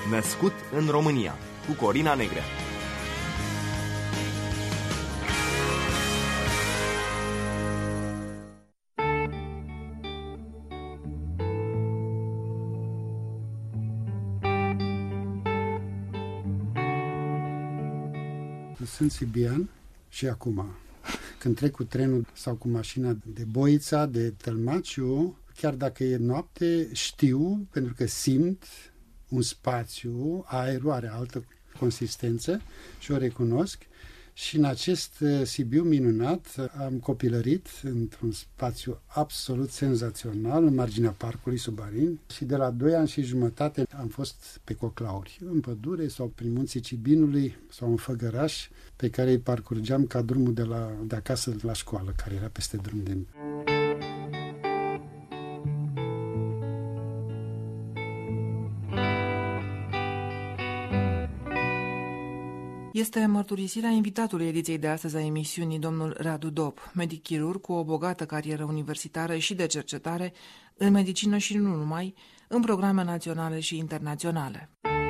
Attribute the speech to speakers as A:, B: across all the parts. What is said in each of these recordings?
A: Născut în România, cu Corina Negrea.
B: Sunt sibian și acum, când trec cu trenul sau cu mașina de Boița, de Tălmaciu, chiar dacă e noapte, știu, pentru că simt un spațiu, aerul are altă consistență și o recunosc. Și în acest Sibiu minunat am copilărit într-un spațiu absolut senzațional, în marginea parcului Subarin, și de la 2 ani și jumătate am fost pe coclauri, în pădure sau prin munții Cibinului sau în Făgăraș, pe care îi parcurgeam ca drumul de acasă de la școală, care era peste drum de mine.
C: Este mărturisirea invitatului ediției de astăzi a emisiunii, domnul Radu Dop, medic chirurg cu o bogată carieră universitară și de cercetare în medicină și nu numai, în programe naționale și internaționale.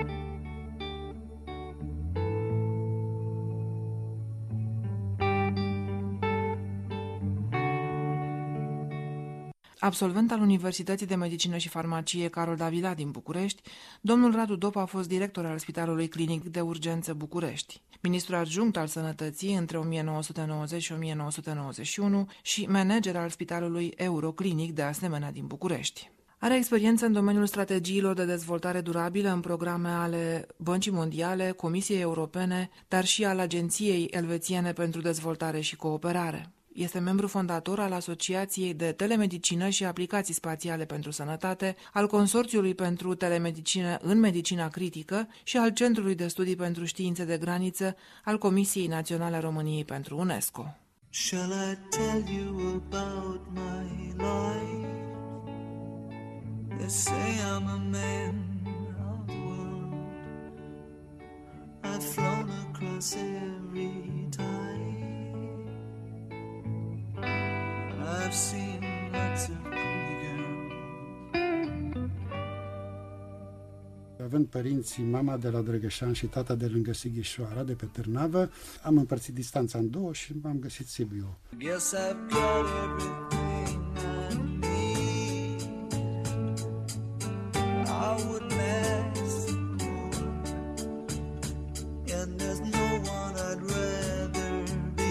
C: Absolvent al Universității de Medicină și Farmacie Carol Davila din București, domnul Radu Dop a fost director al Spitalului Clinic de Urgență București, ministru adjunct al Sănătății între 1990 și 1991 și manager al Spitalului Euroclinic, de asemenea din București. Are experiență în domeniul strategiilor de dezvoltare durabilă în programe ale Băncii Mondiale, Comisiei Europene, dar și al Agenției Elvețiene pentru Dezvoltare și Cooperare. Este membru fondator al Asociației de Telemedicină și Aplicații Spațiale pentru Sănătate, al Consorțiului pentru Telemedicină în Medicina Critică și al Centrului de Studii pentru Științe de Graniță al Comisiei Naționale a României pentru UNESCO.
D: Shall I tell you about my life? They say I'm a man of the world. I've flown across every tide. I've seen lots of pretty girls.
B: Având părinții, mama de la Drăgășan și tata de lângă Sighișoara, de pe Târnavă, am împărțit distanța în două și am găsit Sibiu.
D: Guess I've got everything I need. I wouldn't ask for, and there's no one I'd rather be.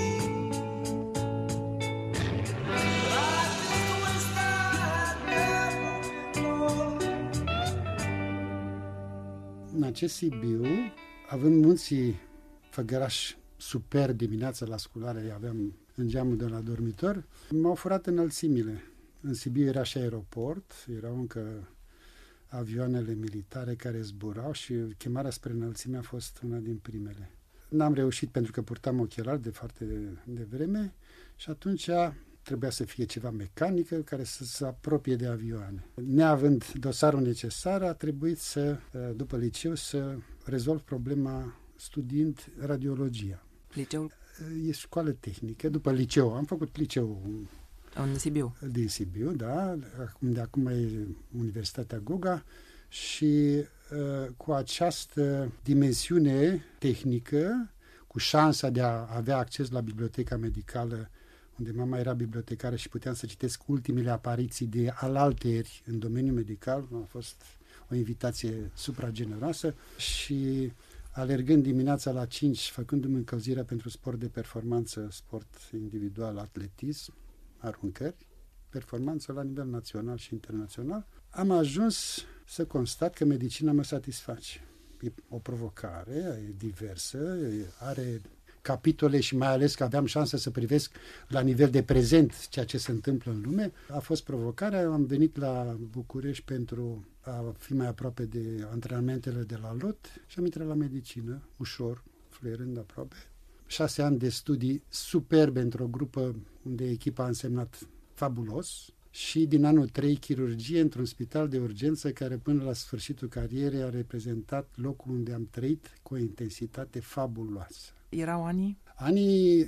B: În acest Sibiu, având munții Făgăraș super dimineața la sculare, aveam în geamul de la dormitor, m-au furat înălțimile. În Sibiu era și aeroport, erau încă avioanele militare care zburau și chemarea spre înălțime a fost una din primele. N-am reușit pentru că purtam ochelari de foarte devreme și atunci trebuia să fie ceva mecanică care să se apropie de avioane. Neavând dosarul necesar, a trebuit după liceu, să rezolv problema studiind radiologia.
C: Liceul?
B: E școală tehnică. După liceu, am făcut liceul
C: în Sibiu.
B: Din Sibiu, da. De acum e Universitatea Goga și cu această dimensiune tehnică, cu șansa de a avea acces la biblioteca medicală, unde mama era bibliotecară și puteam să citesc ultimele apariții de alaltăieri în domeniul medical. A fost o invitație suprageneroasă și alergând dimineața la 5, făcându-mi încălzirea pentru sport de performanță, sport individual, atletism, aruncări, performanță la nivel național și internațional, am ajuns să constat că medicina mă satisface. E o provocare, e diversă, are capitole și mai ales că aveam șansa să privesc la nivel de prezent ceea ce se întâmplă în lume. A fost provocarea, am venit la București pentru a fi mai aproape de antrenamentele de la LOT și am intrat la medicină, ușor, fluierând aproape. 6 ani de studii superbe într-o grupă unde echipa a însemnat fabulos și din anul 3 chirurgie într-un spital de urgență care până la sfârșitul carierei a reprezentat locul unde am trăit cu o intensitate fabuloasă.
C: Erau anii?
B: Anii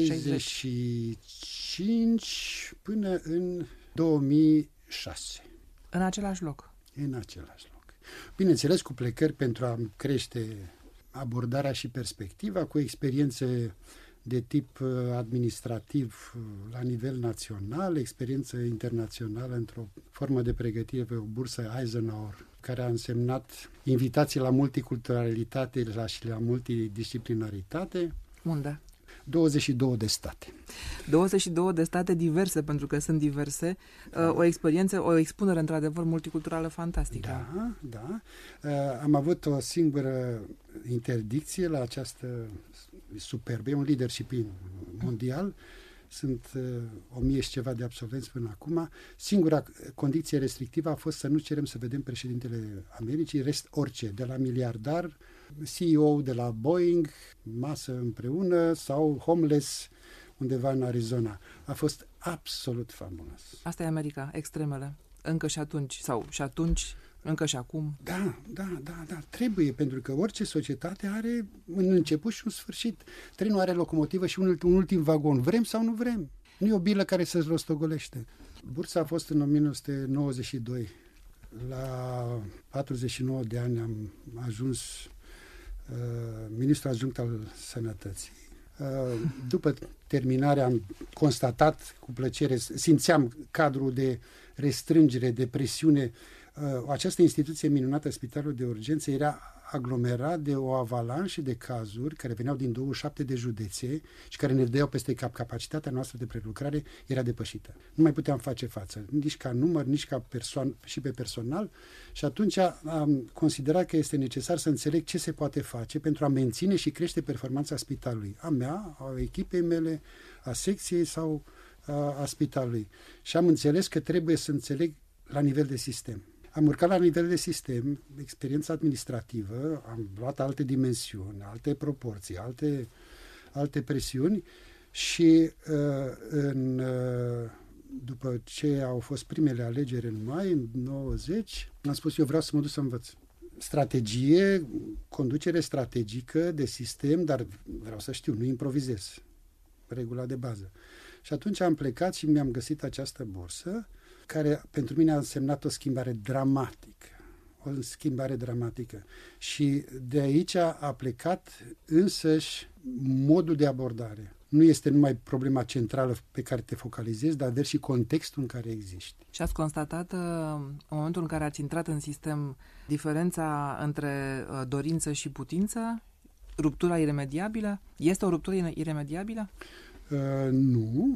B: 65 până în 2006.
C: În același loc?
B: În același loc. Bineînțeles, cu plecări pentru a crește abordarea și perspectiva, cu experiențe de tip administrativ la nivel național, experiență internațională într-o formă de pregătire pe o bursă Eisenhower, care a însemnat invitații la multiculturalitate și la multidisciplinaritate.
C: Unde?
B: 22 de state.
C: 22 de state diverse, pentru că sunt diverse. O experiență, o expunere într-adevăr multiculturală fantastică.
B: Da. Am avut o singură interdicție la această superbă, e un leadership mondial. Sunt 1000 și ceva de absolvenți până acum. Singura condiție restrictivă a fost să nu cerem să vedem președintele Americii, rest orice, de la miliardar, CEO de la Boeing, masă împreună sau homeless undeva în Arizona. A fost absolut fabulos.
C: Asta e America, extremele. Încă și atunci, încă și acum.
B: Da, trebuie, pentru că orice societate are un început și un sfârșit. Trenul are locomotivă și un ultim vagon. Vrem sau nu vrem? Nu e o bilă care se rostogolește. Bursa a fost în 1992. La 49 de ani am ajuns ministru adjunct al Sănătății. După terminare am constatat cu plăcere, simțeam cadrul de restrângere, de presiune. Această instituție minunată, Spitalul de Urgență, era aglomerat de o avalanșă de cazuri care veneau din 27 de județe și care ne dădeau peste cap. Capacitatea noastră de prelucrare era depășită. Nu mai puteam face față, nici ca număr, nici ca persoană și pe personal, și atunci am considerat că este necesar să înțeleg ce se poate face pentru a menține și crește performanța spitalului, a mea, a echipei mele, a secției sau a spitalului. Și am înțeles că trebuie să înțeleg la nivel de sistem. Am urcat la nivel de sistem, experiența administrativă, am luat alte dimensiuni, alte proporții, alte presiuni și după ce au fost primele alegeri în mai, în 90, am spus eu vreau să mă duc să învăț. Strategie, conducere strategică de sistem, dar vreau să știu, nu improvizez. Regula de bază. Și atunci am plecat și mi-am găsit această bursă, care pentru mine a însemnat o schimbare dramatică. Și de aici a plecat însăși modul de abordare. Nu este numai problema centrală pe care te focalizezi, dar vezi și contextul în care existi.
C: Și ați constatat în momentul în care ați intrat în sistem diferența între dorință și putință? Ruptura iremediabilă? Este o ruptură iremediabilă?
B: Nu.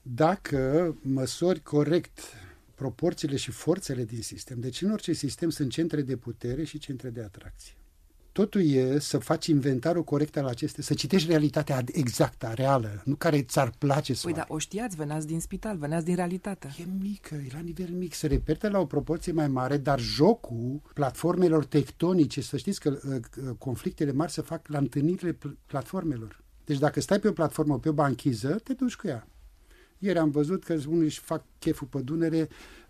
B: Dacă măsori corect proporțiile și forțele din sistem. Deci în orice sistem sunt centre de putere și centre de atracție. Totul e să faci inventarul corect al acestea, să citești realitatea exactă, reală, nu care ți-ar place să
C: da, o știați, veneați din spital, veneați din realitate.
B: E mică, e la nivel mic, se repetă la o proporție mai mare, dar jocul platformelor tectonice, să știți că conflictele mari se fac la întâlnirile platformelor. Deci dacă stai pe o platformă, pe o banchiză, te duci cu ea. Ieri am văzut că unii își fac cheful pe Dunăre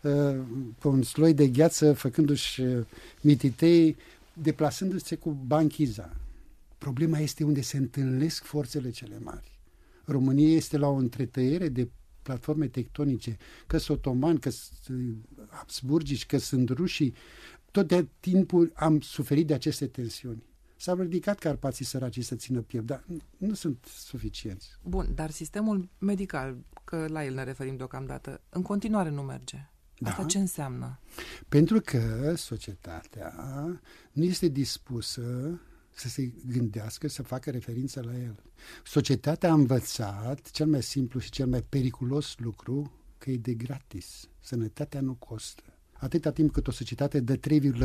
B: pe un sloi de gheață, făcându-și mititei, deplasându-se cu banchiza. Problema este unde se întâlnesc forțele cele mari. România este la o întretăiere de platforme tectonice, că sunt otomani, că sunt habsburgici, că sunt rușii. Tot de timpul am suferit de aceste tensiuni. S-au ridicat Carpații săracii să țină piept, dar nu sunt suficienți.
C: Bun, dar sistemul medical, că la el ne referim deocamdată, în continuare nu merge. Asta ce înseamnă?
B: Pentru că societatea nu este dispusă să se gândească, să facă referință la el. Societatea a învățat cel mai simplu și cel mai periculos lucru, că e de gratis. Sănătatea nu costă. Atâta timp cât o societate dă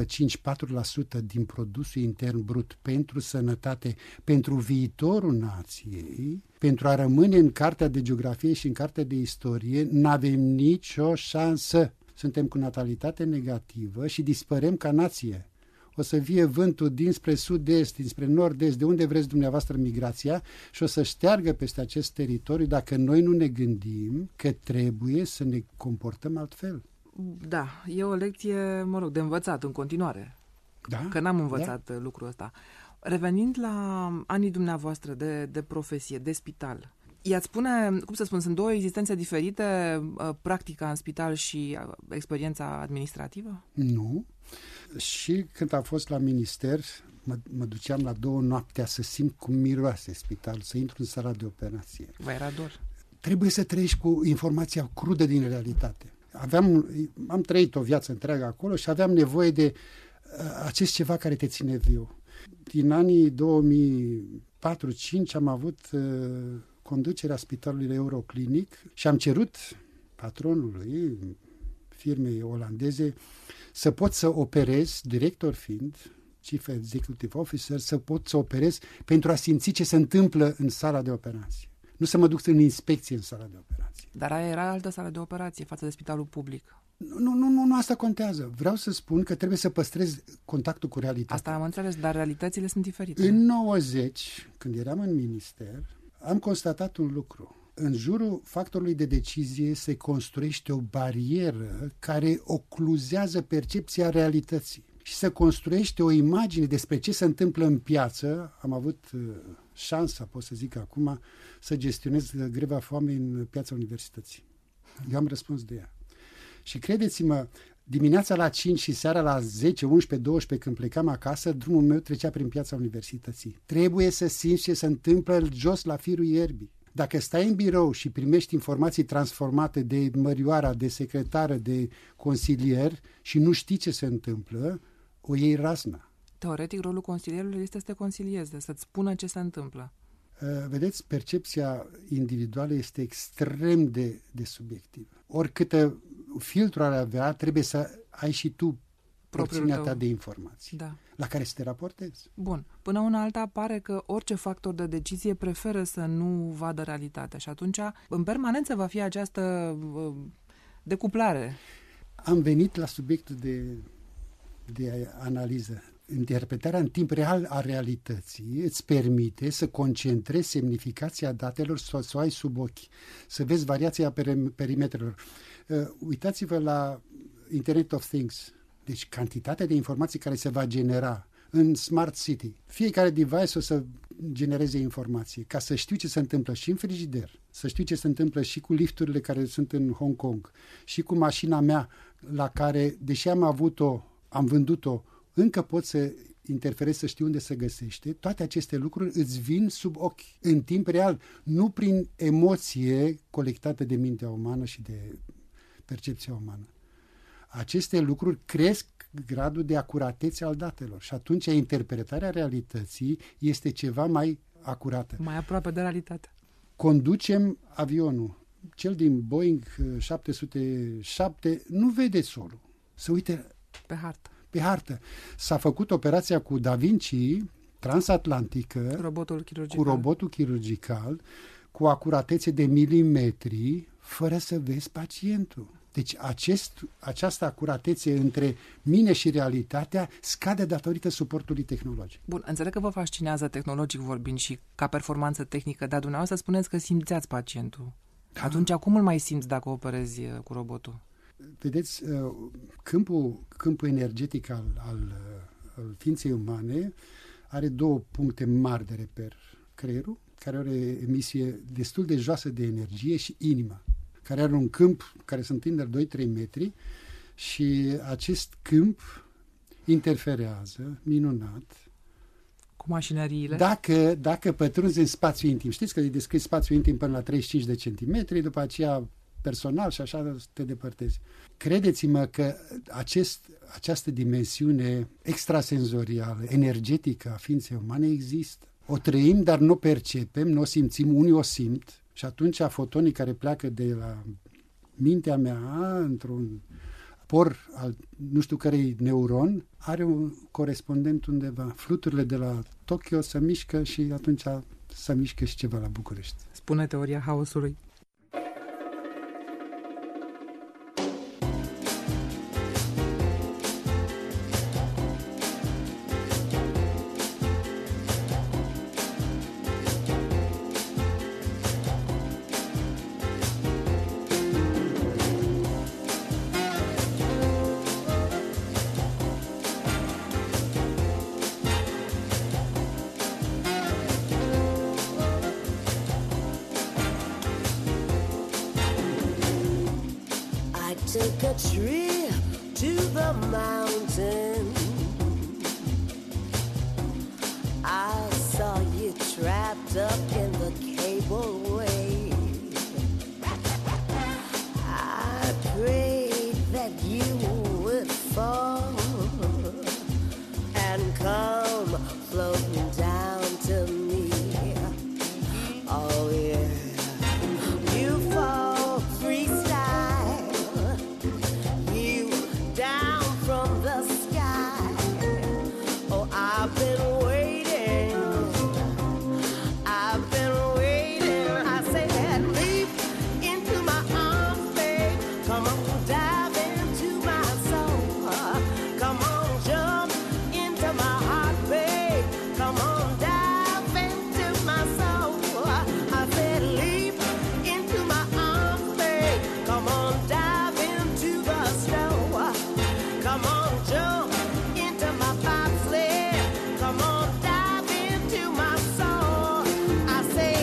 B: 3,5-4% din produsul intern brut pentru sănătate, pentru viitorul nației, pentru a rămâne în cartea de geografie și în cartea de istorie, n-avem nicio șansă. Suntem cu natalitate negativă și dispărem ca nație. O să vie vântul dinspre sud-est, dinspre nord-est, de unde vreți dumneavoastră migrația, și o să șteargă peste acest teritoriu dacă noi nu ne gândim că trebuie să ne comportăm altfel.
C: Da, e o lecție, de învățat în continuare.
B: Da?
C: Că n-am învățat lucrul ăsta. Revenind la anii dumneavoastră de profesie, de spital, I-ați spune, cum să spun, sunt două existențe diferite, practica în spital și experiența administrativă?
B: Nu. Și când am fost la minister, mă duceam la 2 noaptea să simt cum miroase spitalul, să intru în sala de operație.
C: Vă era dor?
B: Trebuie să trăiești cu informația crudă din realitate. Am trăit o viață întreagă acolo și aveam nevoie de acest ceva care te ține viu. Din anii 2004-2005 am avut conducerea spitalului Euroclinic și am cerut patronului firmei olandeze să pot să operez, director fiind, Chief Executive Officer, să pot să operez pentru a simți ce se întâmplă în sala de operație. Nu să mă duc în inspecție în sala de operație.
C: Dar aia era altă sală de operație față de spitalul public.
B: Nu asta contează. Vreau să spun că trebuie să păstrez contactul cu realitatea.
C: Asta am înțeles, dar realitățile sunt diferite.
B: În 90, când eram în minister, am constatat un lucru. În jurul factorului de decizie se construiește o barieră care ocluzează percepția realității și se construiește o imagine despre ce se întâmplă în piață. Am avut șansa, pot să zic acum, să gestionez greva foamei în piața universității. Eu am răspuns de ea. Și credeți-mă, dimineața la 5 și seara la 10, 11, 12, când plecam acasă, drumul meu trecea prin piața universității. Trebuie să simți ce se întâmplă jos la firul ierbii. Dacă stai în birou și primești informații transformate de mărioara, de secretară, de consilier și nu știi ce se întâmplă, o iei razna.
C: Teoretic, rolul consilierului este să te consilieze, să-ți spună ce se întâmplă.
B: Vedeți, percepția individuală este extrem de subiectivă. Oricâtă filtru ar avea, trebuie să ai și tu porțiunea ta de informații,
C: da,
B: la care să te raportezi.
C: Bun. Până una alta pare că orice factor de decizie preferă să nu vadă realitatea și atunci în permanență va fi această decuplare.
B: Am venit la subiectul de analiză. Interpretarea în timp real a realității îți permite să concentrezi semnificația datelor, să o ai sub ochi, să vezi variația perimetrelor. Uitați-vă la Internet of Things. Deci cantitatea de informații care se va genera în Smart City. Fiecare device o să genereze informații. Ca să știu ce se întâmplă și în frigider, să știu ce se întâmplă și cu lifturile care sunt în Hong Kong, și cu mașina mea la care, deși am vândut-o, încă pot să interferez, să știu unde se găsește. Toate aceste lucruri îți vin sub ochi, în timp real, nu prin emoție colectată de mintea umană și de percepția umană. Aceste lucruri cresc gradul de acuratețe al datelor și atunci interpretarea realității este ceva mai acurată.
C: Mai aproape de realitate.
B: Conducem avionul. Cel din Boeing 707 nu vede solul. Se uite pe hartă. S-a făcut operația cu Da Vinci transatlantică, cu robotul chirurgical, cu acuratețe de milimetri, fără să vezi pacientul. Deci această acuratețe între mine și realitatea scade datorită suportului tehnologic.
C: Bun, înțeleg că vă fascinează tehnologic vorbind și ca performanță tehnică, dar dumneavoastră spuneți că simțeați pacientul. Da. Atunci cum îl mai simți dacă operezi cu robotul? Vedeți,
B: câmpul energetic al ființei umane are 2 puncte mari de reper. Creierul, care are emisie destul de joasă de energie, și inima, care are un câmp care se întinde 2-3 metri și acest câmp interferează minunat
C: cu mașinăriile.
B: Dacă pătrunzi în spațiu intim. Știți că îi descrii spațiu intim până la 35 de centimetri, după aceea personal și așa te depărtezi. Credeți-mă că această dimensiune extrasenzorială, energetică a ființei umane există. O trăim, dar nu o percepem, nu o simțim, unii o simt. Și atunci fotonii care pleacă de la mintea mea într-un por al nu știu cărei neuron are un corespondent undeva. Fluturile de la Tokyo se mișcă și atunci se mișcă și ceva la București.
C: Spune teoria haosului.
E: I took a trip to the mountain. I saw you trapped up in the cableway. I prayed that you would fall and come floating down to me. Oh yeah, you fall freestyle, you down from the sky. Oh, I've been waiting, I've been waiting. I say that leap into my arms, babe. Come on, dive into my soul. Come on, jump into my heart, babe. Come on, dive into my soul. I said leap into my arms, babe. Come on, dive into the snow. Come on, jump into my bobsled. Come on, dive into my soul. I say,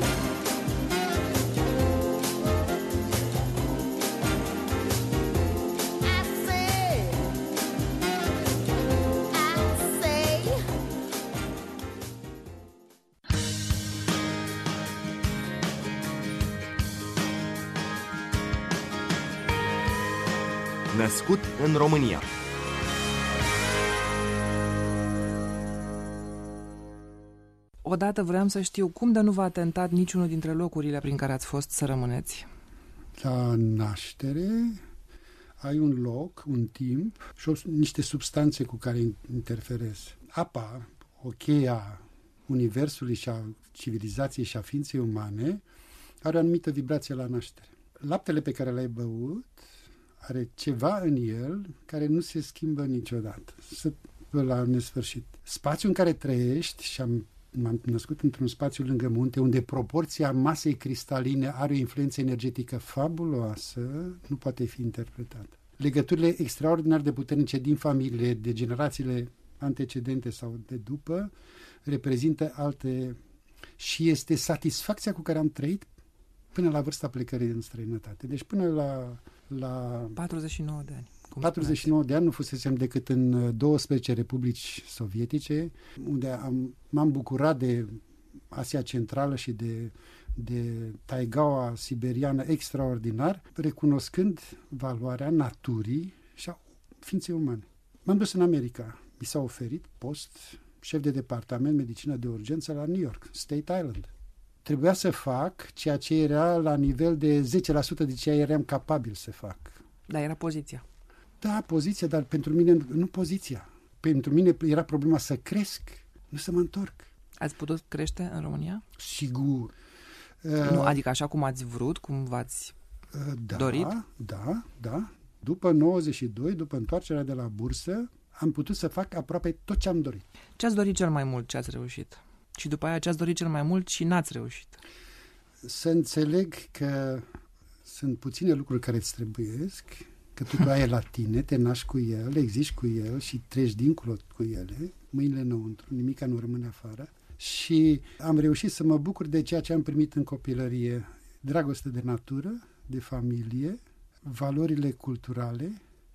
A: Născut în România.
C: Odată vreau să știu cum de nu v-a tentat niciunul dintre locurile prin care ați fost să rămâneți.
B: La naștere ai un loc, un timp și niște substanțe cu care interferezi. Apa, o cheie a universului și a civilizației și a ființei umane, are o anumită vibrație la naștere. Laptele pe care l-ai băut are ceva în el care nu se schimbă niciodată, la nesfârșit. Spațiul în care trăiești, și m-am născut într-un spațiu lângă munte, unde proporția masei cristaline are o influență energetică fabuloasă, nu poate fi interpretată. Legăturile extraordinar de puternice din familie, de generațiile antecedente sau de după, reprezintă alte... și este satisfacția cu care am trăit până la vârsta plecării în străinătate. Deci până la
C: 49 de ani.
B: 49 de ani nu fusesem decât în 12 republici sovietice, unde m-am bucurat de Asia Centrală și de taigaua siberiană extraordinar, recunoscând valoarea naturii și a ființei umane. M-am dus în America. Mi s-a oferit post șef de departament medicină de urgență la New York, State Island. Trebuia să fac ceea ce era la nivel de 10% de ceea ce eram capabil să fac.
C: Dar era poziția.
B: Da, poziția, dar pentru mine nu poziția. Pentru mine era problema să cresc, nu să mă întorc.
C: Ați putut crește în România?
B: Sigur.
C: Nu, adică așa cum ați vrut, cum v-ați dorit?
B: Da. După 92, după întoarcerea de la bursă, am putut să fac aproape tot ce am dorit.
C: Ce ați dorit cel mai mult, ce ați reușit? Și după aia ce ați dorit cel mai mult și n-ați reușit?
B: Să înțeleg că sunt puține lucruri care îți trebuiesc, că totul aia e la tine, te naști cu el, existi cu el și treci dincolo cu ele, mâinile înăuntru, nimica nu rămâne afară. Și am reușit să mă bucur de ceea ce am primit în copilărie: dragoste de natură, de familie, valorile culturale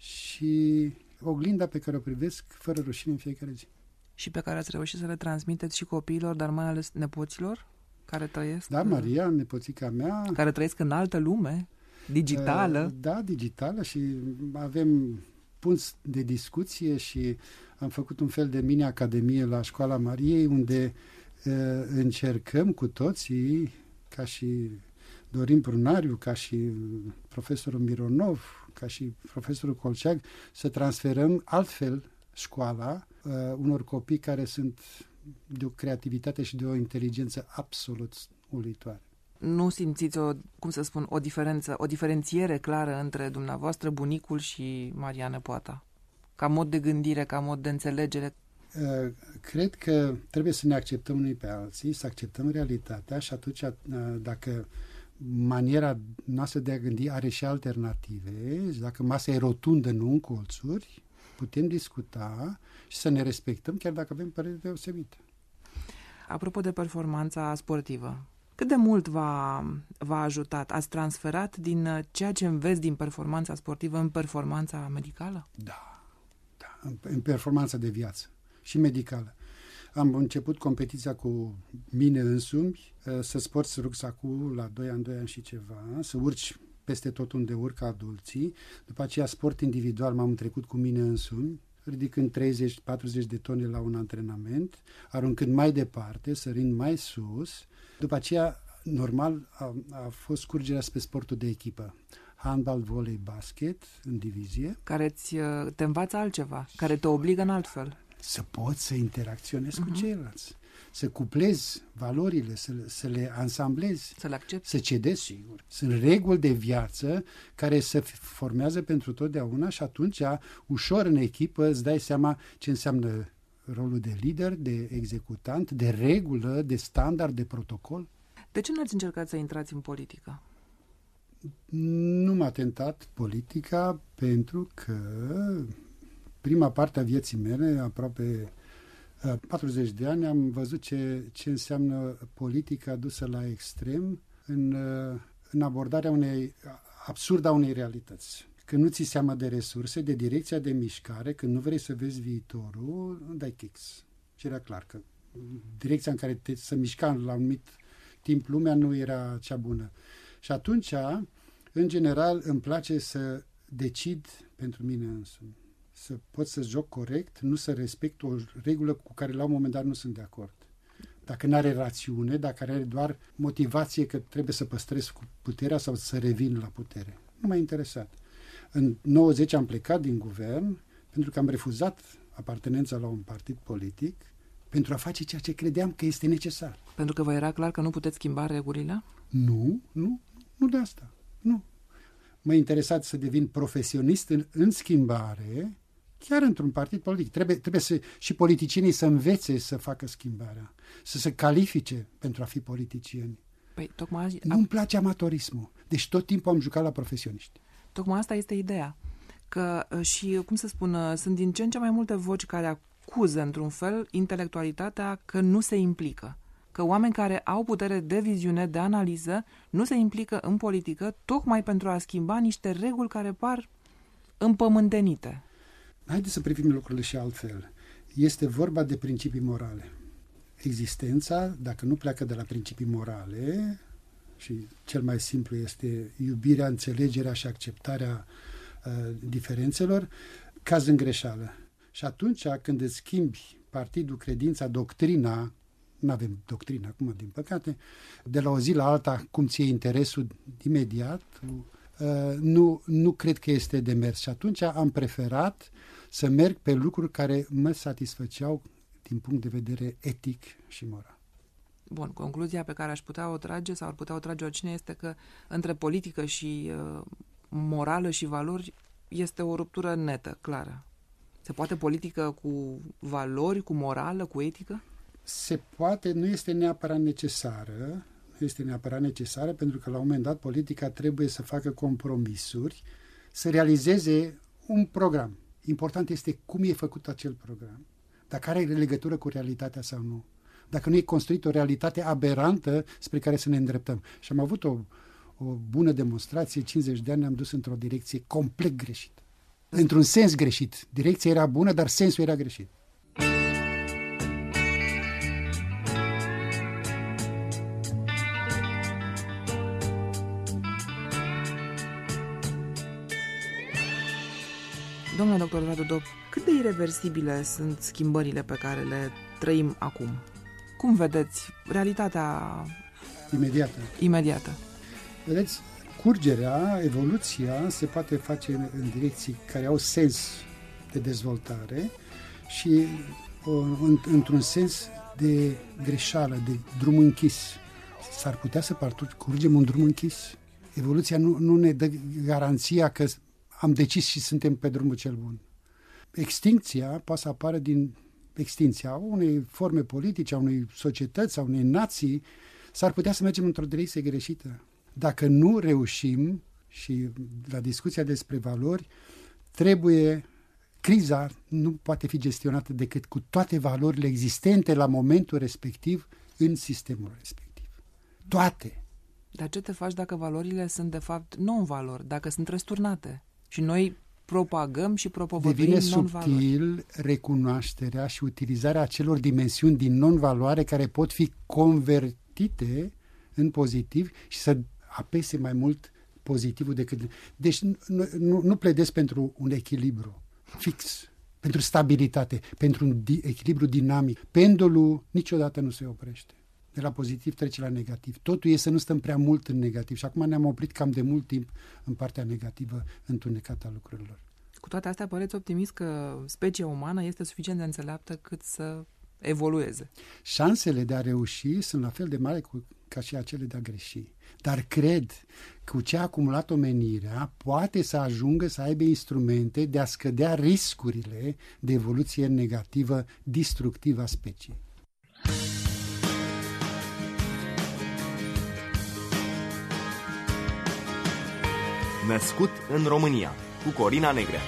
B: și oglinda pe care o privesc fără rușine în fiecare zi.
C: Și pe care ați reușit să le transmiteți și copiilor, dar mai ales nepoților care trăiesc?
B: Da, Maria, nepoțica mea.
C: Care trăiesc în altă lume, digitală.
B: Da, digitală, și avem punct de discuție și am făcut un fel de mini-academie la Școala Mariei, unde încercăm cu toții, ca și Dorin Prunariu, ca și profesorul Mironov, ca și profesorul Colceag, să transferăm altfel școala unor copii care sunt de o creativitate și de o inteligență absolut uluitoare.
C: Nu simțiți o diferențiere clară între dumneavoastră, bunicul, și Maria nepoata? Ca mod de gândire, ca mod de înțelegere?
B: Cred că trebuie să ne acceptăm unii pe alții, să acceptăm realitatea și atunci, dacă maniera noastră de a gândi are și alternative, dacă masa e rotundă, nu în colțuri, putem discuta și să ne respectăm, chiar dacă avem păreri deosebite.
C: Apropo de performanța sportivă, Cât de mult v-a ajutat? Ați transferat din ceea ce înveți din performanța sportivă în performanța medicală?
B: Da, în performanța de viață și medicală. Am început competiția cu mine însumi, să-ți porți rucsacul la 2 ani și ceva, să urci peste tot unde urcă adulții. După aceea sport individual m-am trecut cu mine însumi, ridicând 30-40 de tone la un antrenament, aruncând mai departe, sărind mai sus. După aceea, normal, a fost scurgerea spre sportul de echipă. Handbal, volei, basket, în divizie.
C: Care te învață altceva, care te obligă în altfel.
B: Să poți să interacționezi cu ceilalți, să cuplezi valorile, să le ansamblezi,
C: să le accepti.
B: să cedezi, sigur. Sunt reguli de viață care se formează pentru totdeauna și atunci, ușor în echipă, îți dai seama ce înseamnă rolul de lider, de executant, de regulă, de standard, de protocol.
C: De ce nu ați încercat să intrați în politică?
B: Nu m-a tentat politica pentru că prima parte a vieții mele, aproape 40 de ani, am văzut ce înseamnă politica dusă la extrem în abordarea absurdă a unei realități. Când nu ți seama de resurse, de direcția de mișcare, când nu vrei să vezi viitorul, dai kicks. Și era clar că direcția în care să mișca la un anumit timp lumea nu era cea bună. Și atunci, în general, îmi place să decid pentru mine însumi. Să pot să joc corect, nu să respect o regulă cu care la un moment dat nu sunt de acord. Dacă nu are rațiune, dacă are doar motivație că trebuie să păstrez puterea sau să revin la putere. Nu m-a interesat. În 90 am plecat din guvern pentru că am refuzat apartenența la un partid politic pentru a face ceea ce credeam că este necesar.
C: Pentru că vă era clar că nu puteți schimba regulile?
B: Nu de asta. Nu. M-a interesat să devin profesionist în schimbare, chiar într-un partid politic. Trebuie și politicienii să învețe să facă schimbarea, să se califice pentru a fi politicieni.
C: Păi, tocmai
B: Nu-mi place amatorismul. Deci tot timpul am jucat la profesioniști.
C: Tocmai asta este ideea. Că și, cum să spun, sunt din ce în ce mai multe voci care acuză, într-un fel, intelectualitatea că nu se implică. Că oameni care au putere de viziune, de analiză, nu se implică în politică tocmai pentru a schimba niște reguli care par împământenite.
B: Haideți să privim lucrurile și altfel. Este vorba de principii morale. Existența, dacă nu pleacă de la principii morale, și cel mai simplu este iubirea, înțelegerea și acceptarea diferențelor, caz în greșeală. Și atunci când îți schimbi partidul, credința, doctrina, nu avem doctrină acum, din păcate, de la o zi la alta, cum ți-e interesul imediat, nu cred că este de mers. Și atunci am preferat să merg pe lucruri care mă satisfăceau din punct de vedere etic și moral.
C: Bun, concluzia pe care aș putea o trage sau ar putea o trage oricine este că între politică și morală și valori este o ruptură netă, clară. Se poate politică cu valori, cu morală, cu etică?
B: Se poate, nu este neapărat necesară. Nu este neapărat necesară pentru că la un moment dat politica trebuie să facă compromisuri, să realizeze un program. Important este cum e făcut acel program. Dacă are legătură cu realitatea sau nu. Dacă nu e construit o realitate aberantă spre care să ne îndreptăm. Și am avut o bună demonstrație, 50 de ani ne-am dus într-o direcție complet greșită. Într-un sens greșit. Direcția era bună, dar sensul era greșit.
C: Domnule doctor Radu Dop, cât de ireversibile sunt schimbările pe care le trăim acum? Cum vedeți realitatea imediată?
B: Vedeți, curgerea, evoluția se poate face în direcții care au sens de dezvoltare și într-un sens de greșeală, de drum închis. S-ar putea să parcurgem un drum închis? Evoluția nu ne dă garanția că am decis și suntem pe drumul cel bun. Extincția poate să apară din extinția unei forme politice, a unei societăți, a unei nații. S-ar putea să mergem într-o direcție greșită. Dacă nu reușim, și la discuția despre valori, criza nu poate fi gestionată decât cu toate valorile existente la momentul respectiv în sistemul respectiv. Toate.
C: Dar ce te faci dacă valorile sunt de fapt non-valori, dacă sunt răsturnate? Și noi propagăm și propovăduim
B: Devine
C: non-valori.
B: subtil recunoașterea și utilizarea acelor dimensiuni din non-valoare care pot fi convertite în pozitiv și să apese mai mult pozitivul decât... Deci nu pledez pentru un echilibru fix, pentru stabilitate, pentru un echilibru dinamic. Pendulul niciodată nu se oprește. De la pozitiv trece la negativ. Totul e să nu stăm prea mult în negativ. Și acum ne-am oprit cam de mult timp în partea negativă, întunecată a lucrurilor.
C: Cu toate astea, păreți optimist că specia umană este suficient de înțeleaptă cât să evolueze.
B: Șansele de a reuși sunt la fel de mari ca și acele de a greși. Dar cred că cu ce a acumulat omenirea poate să ajungă să aibă instrumente de a scădea riscurile de evoluție negativă, destructivă a speciei.
A: Născut în România, cu Corina Negrea.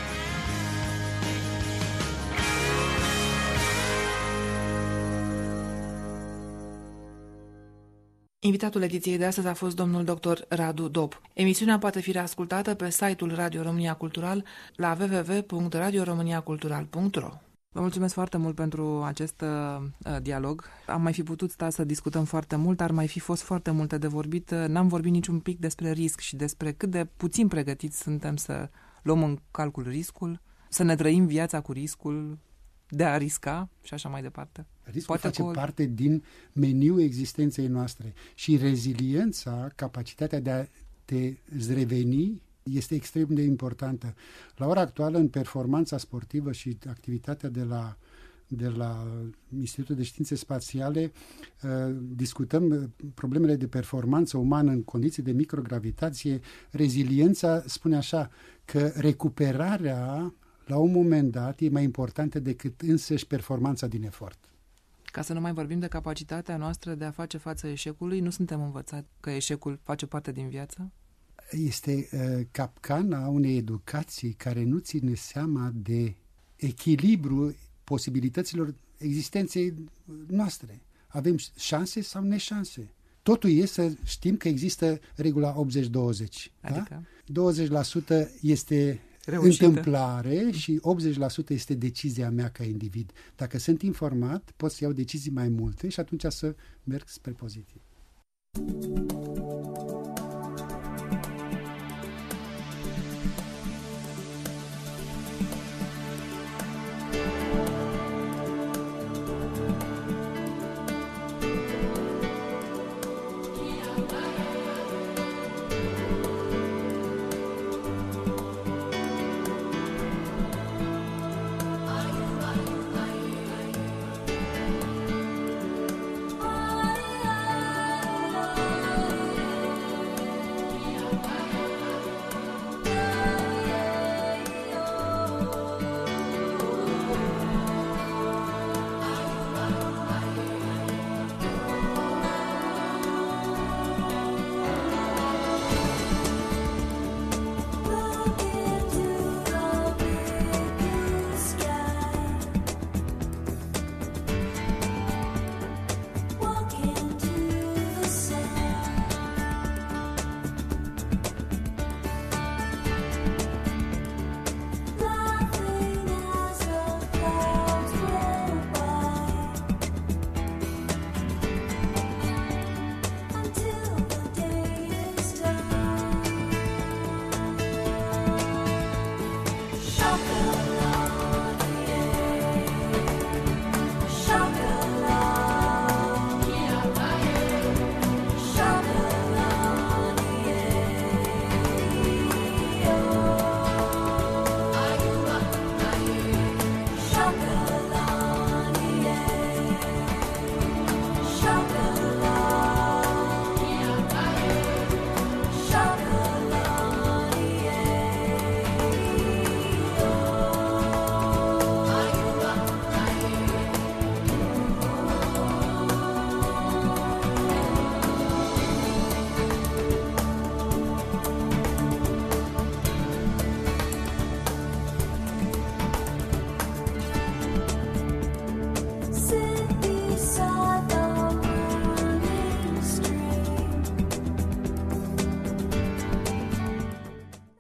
C: Invitatul ediției de astăzi a fost domnul dr. Radu Dop. Emisiunea poate fi reascultată pe site-ul Radio România Cultural la www.radioromaniacultural.ro. Vă mulțumesc foarte mult pentru acest dialog. Am mai fi putut sta să discutăm foarte mult, ar mai fi fost foarte multe de vorbit. N-am vorbit niciun pic despre risc și despre cât de puțin pregătiți suntem să luăm în calcul riscul, să ne trăim viața cu riscul de a risca și așa mai departe.
B: Riscul face parte din meniul existenței noastre și reziliența, capacitatea de a te reveni, este extrem de importantă. La ora actuală, în performanța sportivă și activitatea de la Institutul de Științe Spațiale, discutăm problemele de performanță umană în condiții de microgravitație. Reziliența spune așa, că recuperarea la un moment dat e mai importantă decât însăși performanța din efort.
C: Ca să nu mai vorbim de capacitatea noastră de a face față eșecului, nu suntem învățați că eșecul face parte din viață?
B: Este capcana unei educații care nu ține seama de echilibru posibilităților existenței noastre. Avem șanse sau neșanse. Totul e să știm că există regula 80-20.
C: Adică?
B: Da? 20% este
C: reușită,
B: întâmplare și 80% este decizia mea ca individ. Dacă sunt informat, pot să iau decizii mai multe și atunci să merg spre pozitiv.